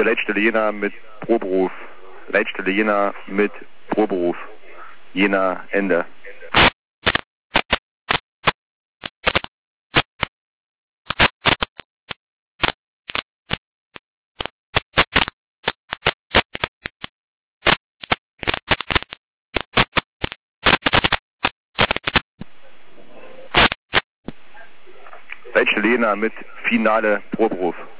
Hier Leitstelle Jena mit Proberuf. Leitstelle Jena mit Proberuf. Jena, Ende. Leitstelle Jena mit Finale Proberuf.